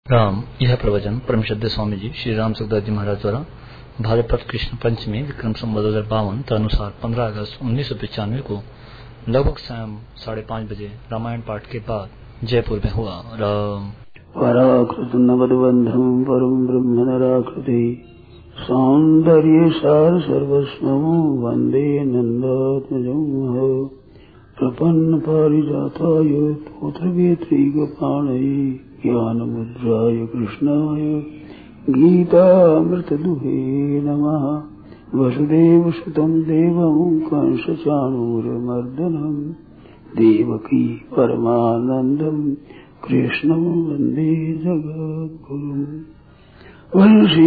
राम। यह प्रवचन परम श्रद्धेय स्वामी जी श्री राम सुखदास जी महाराज द्वारा भाद्रपद कृष्ण पंचमी विक्रम संवत 2052 तदनुसार 15 अगस्त 1995 को लगभग शाम 5:30 बजे रामायण पाठ के बाद जयपुर में हुआ। राम पराकृत नवदबंधम परम ब्रह्म नराकृति सौंदर्य सार सर्वस्वं वंदे नंदात्मजं प्रपन्न पारिजाताय तोत्रवेत्रैकपाणये ज्ञानमुद्राय कृष्णाय गीतामृतदुहे नमः। वसुदेवसुतं देवं कंसचाणूरमर्दनं देवकी परमानन्दं कृष्णं वन्दे जगद्गुरुम्। वंशी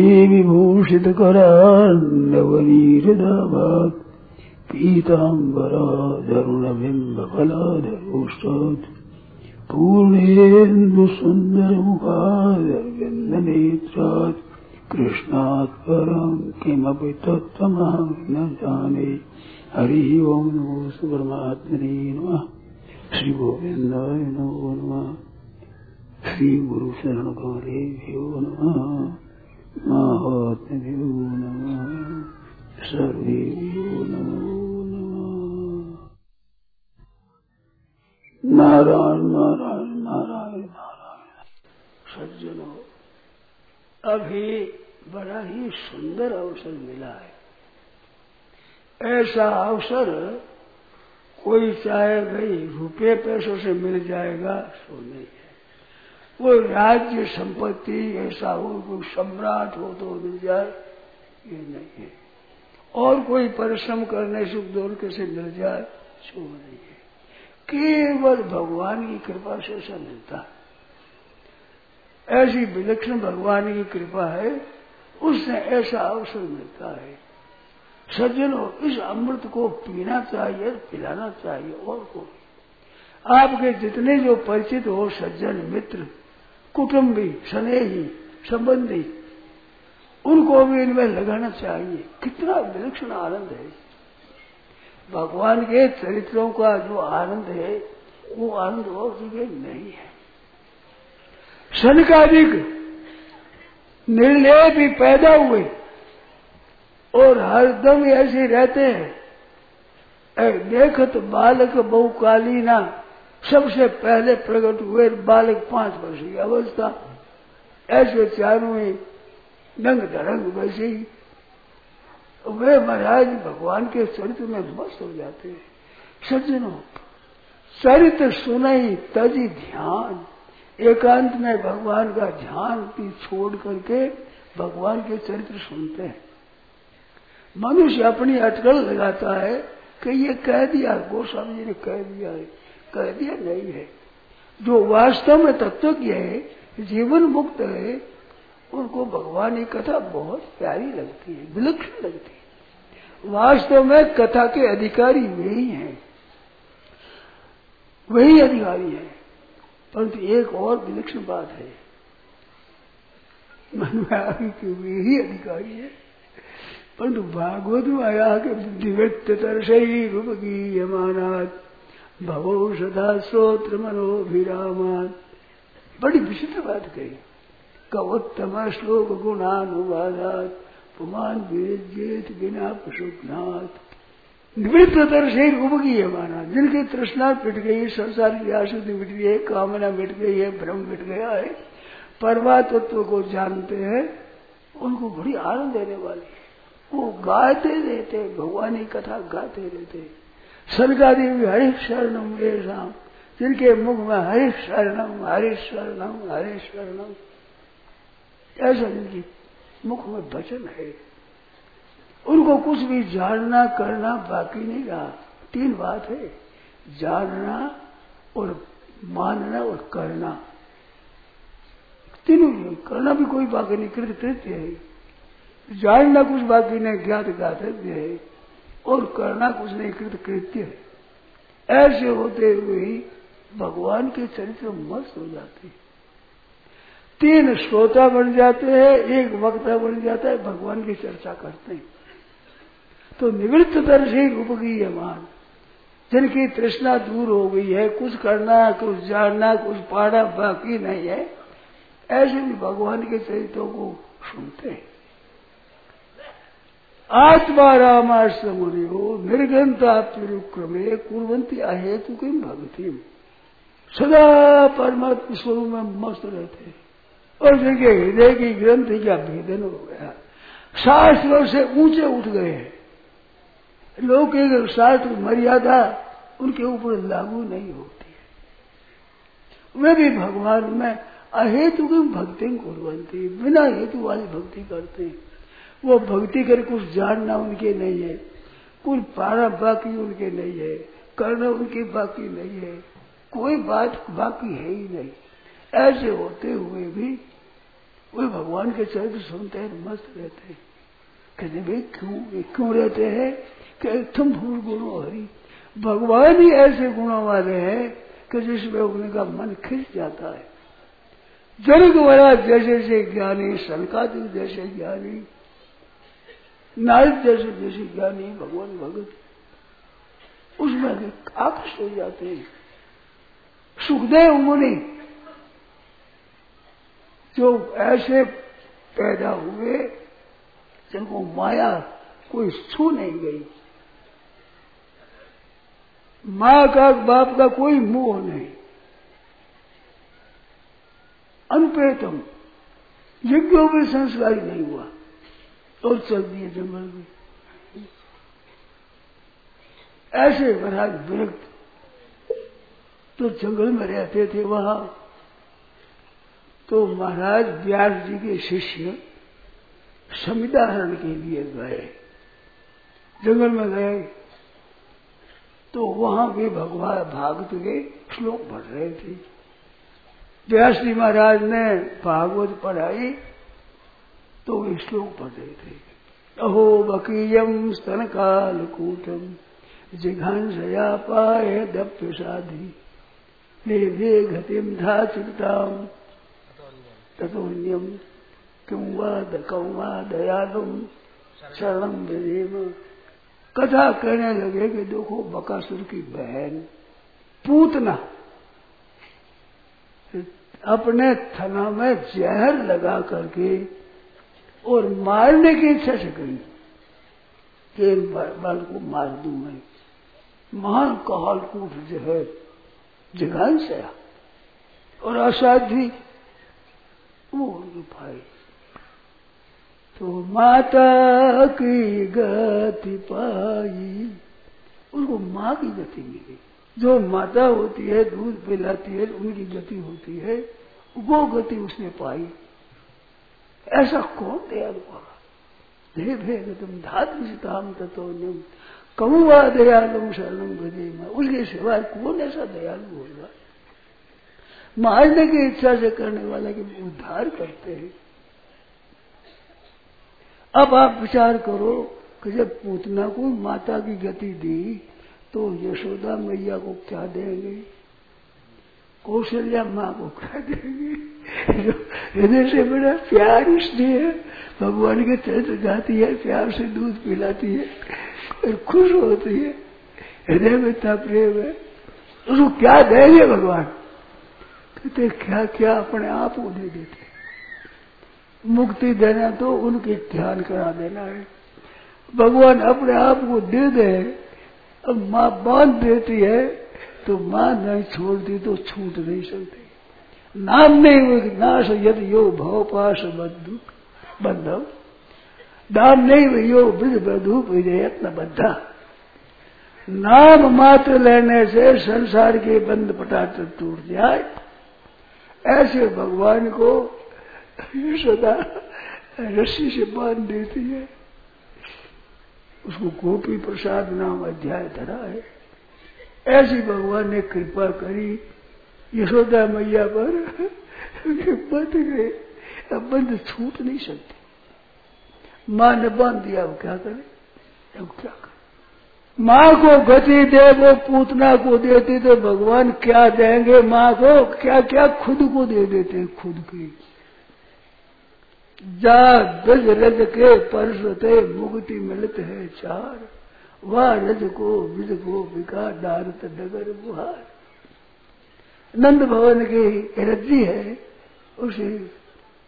विभूषितकरान्नवनीरदाभात् पीताम्बराधरुणबिम्बफलाधरोष्टात् पूर्णेन्दुसुन्दरमुखादरविन्दनेत्रात् कृष्णात् परं किमपि तत्त्वमहं न जाने। हरिः ओं नमो परमात्मने नमः। श्री गोविन्दाय नमो नमः। श्री गुरु शरणकारेभ्यो नमः। महात्मेभ्यो नमः। सर्वेभ्यो नमो नमः। नारायण नारायण नारायण नारायण। सज्जनों, अभी बड़ा ही सुंदर अवसर मिला है। ऐसा अवसर कोई चाहे भाई रुपये पैसों से मिल जाएगा सो नहीं है। कोई राज्य संपत्ति ऐसा हो, कोई सम्राट हो तो मिल जाए ये नहीं है। और कोई परिश्रम करने सुख दुख से मिल जाए सो नहीं है। केवल भगवान की कृपा से ऐसा मिलता है। ऐसी विलक्षण भगवान की कृपा है, उससे ऐसा अवसर मिलता है। सज्जनों, इस अमृत को पीना चाहिए, पिलाना चाहिए। और को आपके जितने जो परिचित हो, सज्जन मित्र कुटुंबी स्नेही संबंधी, उनको भी इनमें लगाना चाहिए। कितना विलक्षण आनंद है। भगवान के चरित्रों का जो आनंद है वो आनंद और जगह नहीं है। सनकादिक निर्णय भी पैदा हुए और हरदम ऐसे रहते हैं। देखत बालक बहुकालीना, सबसे पहले प्रकट हुए बालक 5 वर्ष की अवस्था। ऐसे चारों ही नंग धड़ंग वैसे ही वे महाराज भगवान के चरित्र में मस्त हो जाते हैं। सज्जनों, चरित्र सुनाई तजी ध्यान, एकांत में भगवान का ध्यान भी छोड़ करके भगवान के चरित्र सुनते हैं। मनुष्य अपनी अटकल लगाता है कि ये कह दिया, गोस्वामी जी ने कह दिया है, कह दिया नहीं है। जो वास्तव में तत्वज्ञ है, जीवन मुक्त है, उनको भगवान की कथा बहुत प्यारी लगती है, विलक्षण लगती है। वास्तव में कथा के अधिकारी वही हैं, वही अधिकारी हैं। परंतु एक और विलक्षण बात है, मन में आगे कि वही अधिकारी है। परंतु भागवत में आया कि बुद्धिवृत्त तरसई रूपगीयमानात् भवो सदा श्रोत्र मनोभिरामात्। बड़ी विचित्र बात कही। कवोत्तम श्लोक गुणानुवादात् पुमान विरजेत बिना पशुनाथ। निवृत्त तरसई रूपगीयमानात्, जिनकी तृष्णा मिट गई, संसार की आसक्ति मिट गई है, कामना मिट गई है, भ्रम मिट गया है, परमात्म को जानते हैं, उनको बड़ी आनंद देने वाली है। वो गाते रहते, भगवान की कथा गाते रहते। स्वर्गादि हरि शरणम ऐसाम, जिनके मुख में हरि शरणम हरि शरणम हरि शरणम, ऐसा जिनकी मुख में वचन है, उनको कुछ भी जानना करना बाकी नहीं रहा। 3 बात है, जानना और मानना और करना। तीनों, करना भी कोई बाकी नहीं, कृत्य है। जानना कुछ बाकी नहीं, ज्ञात ज्ञातव्य है। और करना कुछ नहीं, कृत्य है। ऐसे होते हुए ही भगवान के चरित्र मस्त हो जाते हैं। 3 श्रोता बन जाते हैं, 1 वक्ता बन जाता है, भगवान की चर्चा करते हैं। तो निवृत्त तरसी रूपगीयमान, जिनकी तृष्णा दूर हो गई है, कुछ करना, कुछ जानना, कुछ पाना बाकी नहीं है, ऐसे भी भगवान के चरित्रों को सुनते हैं। आत्मा रामाश्रमो निर्गंतात्मक्रमे कुर्वन्ति अहेतु की भक्ति, सदा परमात्मा स्वरूप में मस्त रहते हैं। और जिनके हृदय की ग्रंथि का भेदन हो गया, शास्त्रों से ऊंचे उठ गए हैं, लौकिक शास्त्र मर्यादा उनके ऊपर लागू नहीं होती है। वे भी भगवान में अहेतु की भक्ति कुर्वन्ति, बिना हेतु वाली भक्ति करते हैं। वो भक्ति कर कुछ जानना उनके नहीं है, कुछ पाना बाकी उनके नहीं है, करना उनकी बाकी नहीं है, कोई बात बाकी है ही नहीं। ऐसे होते हुए भी वे भगवान के चरित्र सुनते हैं, मस्त रहते हैं। कहते भाई क्यों रहते हैं? कि तुम भूल गुणों हरि, भगवान ही ऐसे गुणों वाले हैं कि जिसमें उनका मन खिंच जाता है। जनक महाराज जैसे ज्ञानी, सनकादिक जैसे ज्ञानी, नारद जैसे ज्ञानी, भगवान भगत, उसमें आकर्षित हो जाते हैं। सुखदेव मुनि जो ऐसे पैदा हुए जिनको माया कोई छू नहीं गई, माँ का बाप का कोई मोह नहीं, अनुपेतम, यज्ञों में संस्कार नहीं हुआ और चल दिए जंगल में। ऐसे महाराज विरक्त तो जंगल में रहते थे। वहां तो महाराज व्यास जी के शिष्य संविदाहरण के लिए गए, जंगल में गए तो वहां भी भगवान भागवत के श्लोक पढ़ रहे थे। व्यास जी महाराज ने भागवत पढ़ाई तो वे श्लोक पढ़ रहे थे। अहो बकीयम स्तन कालकूटम जिघांसया पाए दप्यसाधि ले गतिम धाचिताम ततोन्यम किं वा दयालुम शरणम विदेम। कथा कहने लगे कि देखो बकासुर की बहन पूतना अपने थना में जहर लगा करके और मारने की इच्छा से गई कि बाल को मार दूं मैं। महान कालकूट जो है जिघान से और असाध्वी वो उनकी भाई, तो माता की गति पाई, उनको माँ की गति मिली। जो माता होती है दूध पिलाती है उनकी गति होती है, वो गति उसने पाई। ऐसा कौन दयालु होगा? दे भेगतम धातुम ततोन्यम कमुआ दयालुम शरणम भजे। उसके सिवाय कौन ऐसा दयालु होगा? मारने की इच्छा से करने वाला के उद्धार करते हैं। अब आप विचार करो कि जब पूतना को माता की गति दी तो यशोदा मैया को क्या देंगे, कौशल्या माँ को क्या देंगे? हृदय से बड़ा प्यार इसलिए भगवान के चरित्र गाती है, प्यार से दूध पिलाती है और खुश होती है, हृदय में इतना प्रेम है। उसको क्या देंगे भगवान? कहते क्या क्या अपने आप को दे देते। मुक्ति देना तो उनके ध्यान करा देना है। भगवान अपने आप को दे दे। अब माँ बांध देती है तो माँ नहीं छोड़ती तो छूट नहीं सकती। नाम नहीं हुए नाश यद यो भव पाश बंधव, नाम नहीं हुए यो ब्रज बधु विजयत्न बद्धा। नाम मात्र लेने से संसार के बंध पटाट टूट जाए, ऐसे भगवान को सदा रस्सी से बांध देती है। उसको गोपी प्रसाद नाम अध्याय धरा है। ऐसी भगवान ने कृपा करी यशोदा मैया पर, बंध गए। अब बंध छूट नहीं सकती। माँ ने बांध दिया, अब क्या करे? अब क्या करे? माँ को गति दे वो पूतना को देती तो भगवान क्या देंगे माँ को? क्या क्या खुद को दे देते हैं, खुद की। जा गज रज के परसते मुक्ति मिलत है चार, वह रज को विज को विका डारत डगर बुहार। नंद भवन की रज्जी है, उसे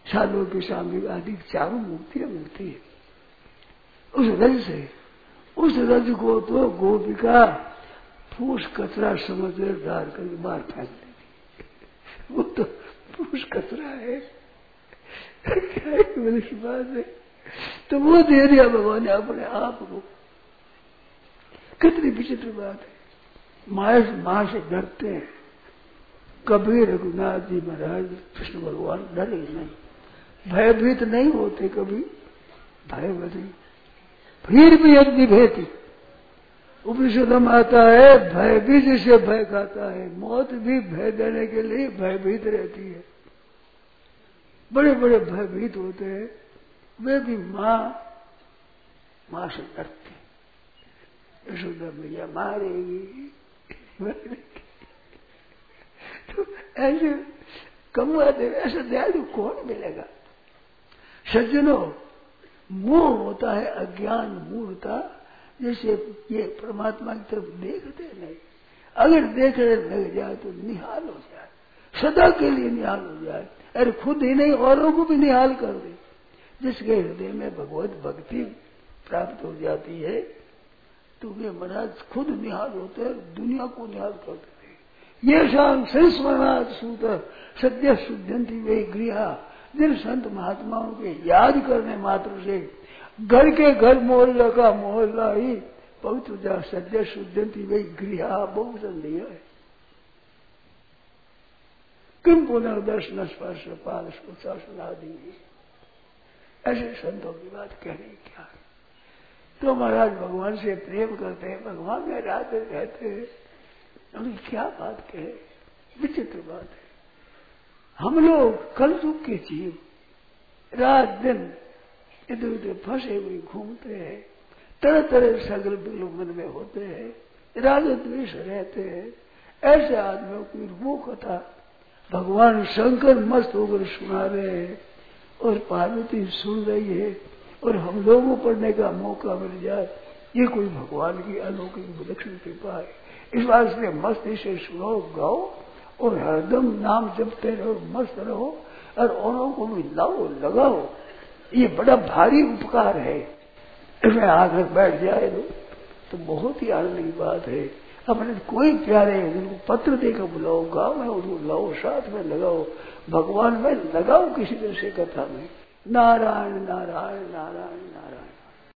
साधु की सामने आदि चारों मुक्तियां मिलती है उस रज से। उस रज को तो गोपिका फूस कचरा समझ डाल कर बाहर फेंक देती। वो तो फूस कचरा है, क्या एक बात है। तो वो दे दिया भगवान ने अपने आप को। कितनी विचित्र बात है। मां से डरते हैं। कभी रघुनाथ जी महाराज कृष्ण भगवान डरे नहीं, भयभीत नहीं होते कभी, भयभीत फिर भी यदि भेती। उपनिषद में आता है भय भी जिसे भय खाता है, मौत भी भय देने के लिए भयभीत रहती है। बड़े बड़े भयभीत होते हैं, वे भी मां से डरते। यशोदा मैया मारेगी, तो ऐसे कमुआ देव ऐसा दयालु कौन मिलेगा। सज्जनों, मोह होता है अज्ञान मूर्ता, जैसे ये परमात्मा की तरफ देखते नहीं, अगर देखने लग जाए तो निहाल हो जाए, सदा के लिए निहाल हो जाए। अरे खुद ही नहीं औरों को भी निहाल कर दे। जिसके हृदय में भगवत भक्ति प्राप्त हो जाती है तो वे महाराज खुद निहाल होते हैं, दुनिया को निहाल करते हैं। ये शाम संस्मरणात् सूत सद्य शुद्धंति वे गृहा। जिन संत महात्माओं के याद करने मात्र से घर के घर मोहल्ला का मोहल्ला ही पवित्र जा सद्य शुद्धंति वे गृहा। बहुवचन दिया है। किम पुनर्दर्शन स्पर्श पाद शासनादि, ऐसे संतों की बात कहने क्या है। तो महाराज भगवान से प्रेम करते हैं, भगवान में राधे रहते हैं, उन्हें क्या बात कहे, विचित्र बात है। हम लोग कलयुग के जीव रात दिन इधर उधर फंसे हुए घूमते हैं, तरह तरह सगल मन में होते हैं, राग द्वेष रहते हैं। ऐसे आदमियों की वो कथा भगवान शंकर मस्त होकर सुना रहे हैं और पार्वती सुन रही है और हम लोगों को पढ़ने का मौका मिल जाए, ये कोई भगवान की अलौकिक विलक्षण कृपा है। इस बात से मस्ती से सुनो, गाओ और हरदम नाम जपते रहो, मस्त रहो और औरों को भी लाओ, लगाओ। ये बड़ा भारी उपकार है। इसमें आकर बैठ जाए तो बहुत ही आनंद की बात है। अपने कोई प्यारे हैं जिनको पत्र देकर बुलाओ, गाँव में उनको लाओ, साथ में लगाओ, भगवान में लगाओ किसी तरह से कथा में। नारायण नारायण नारायण नारायण।